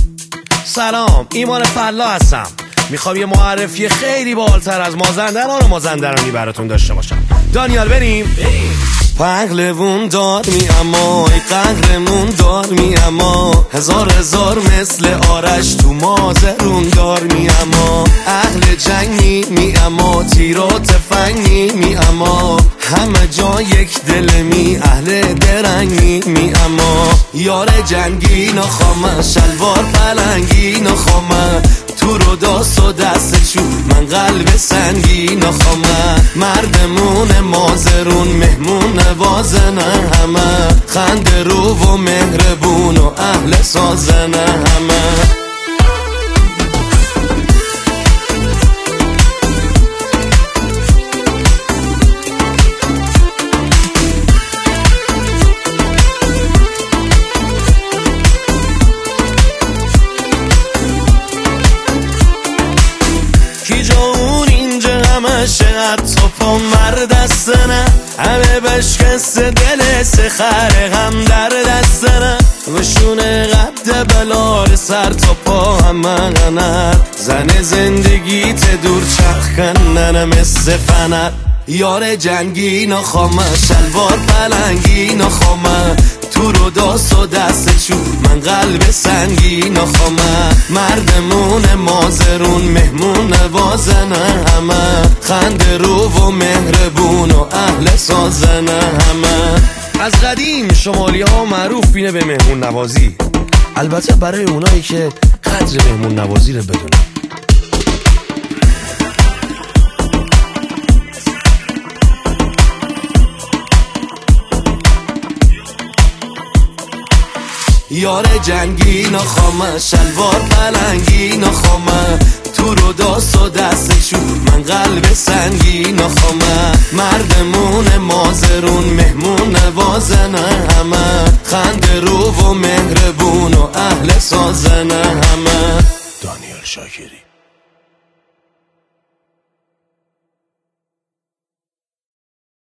سلام، ایمان فلا هستم. میخوام یه معرفی خیلی بالاتر از مازندران و مازندرانی براتون داشته باشم. دانیال بریم. پهلوون دار می اما ای قهرمون دار می اما هزار مثل آرش تو مازرون دار می اما اهل جنگی می اما تیر و تفنگی می اما همه جا یک دل می اهل درنگی می اما یار جنگی نخوامه شلوار پلنگی نخوامه تو رو داست و دست چون من قلب سنگی نخوامه مردمون مازرون مهمون نوازنه همه خنده رو و مهربون و اهل سازنه همه حتی پا مردستنه همه بشکست دل سخر غم در دستنه وشونه قد بلار سر تا پا همه غنر زن زندگیت دور چرخ کننه مثل فنر یار جنگی نخوامه شلوار پلنگی نخوامه تو رو داست و دست چون من قلب سنگی نخوامه مردمون مازرون مهمون نوازنه همه خنده رو و مهربون و اهل سازنه همه از قدیم شمالی ها معروف بینه به مهمون نوازی، البته برای اونایی که قدر مهمون نوازی رو بدونن. یار جنگی نخوامه شلوار پلنگی نخوامه تو رو داست و دست چون من قلب سنگی نخوامه مردمون مازرون مهمون نوازنه همه خنده رو و مهربون و اهل سازنه همه. دانیال شاکری.